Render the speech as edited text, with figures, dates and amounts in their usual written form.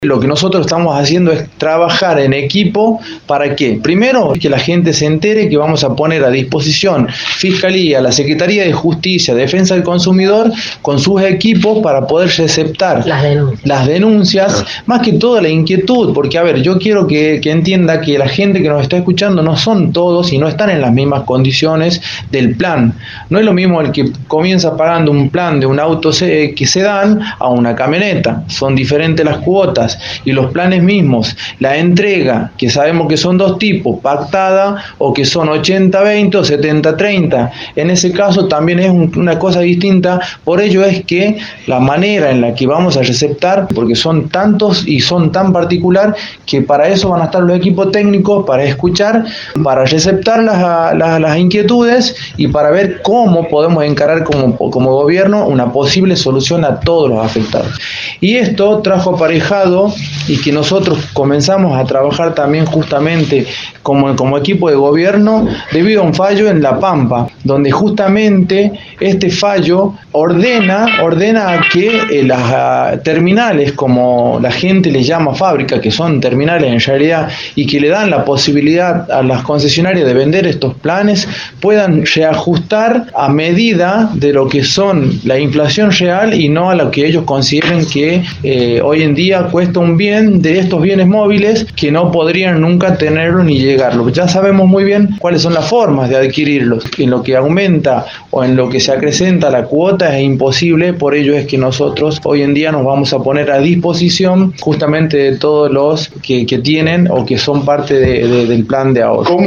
Lo que nosotros estamos haciendo es trabajar en equipo. ¿Para qué? Primero, que la gente se entere que vamos a poner a disposición Fiscalía, la Secretaría de Justicia, Defensa del Consumidor, con sus equipos para poder receptar las denuncias, más que todo la inquietud, porque a ver, yo quiero que entienda que la gente que nos está escuchando no son todos y no están en las mismas condiciones del plan. No es lo mismo el que comienza pagando un plan de un auto que sedán a una camioneta, son diferentes las cuotas y los planes mismos, la entrega, que sabemos que son dos tipos, pactada o que son 80-20 o 70-30, en ese caso también es una cosa distinta. Por ello es que la manera en la que vamos a receptar, porque son tantos y son tan particular, que para eso van a estar los equipos técnicos, para escuchar, para receptar las inquietudes y para ver cómo podemos encarar como gobierno una posible solución a todos los afectados. Y esto trajo aparejado y que nosotros comenzamos a trabajar también justamente como equipo de gobierno debido a un fallo en La Pampa, donde justamente este fallo ordena a que las terminales, como la gente les llama fábrica, que son terminales en realidad, y que le dan la posibilidad a las concesionarias de vender estos planes, puedan reajustar a medida de lo que son la inflación real y no a lo que ellos consideren que hoy en día cuesta un bien de estos bienes móviles que no podrían nunca tenerlo ni llegarlo. Ya sabemos muy bien cuáles son las formas de adquirirlos. En lo que aumenta o en lo que se acrecenta la cuota es imposible, por ello es que nosotros hoy en día nos vamos a poner a disposición justamente de todos los que tienen o que son parte del plan de ahorro.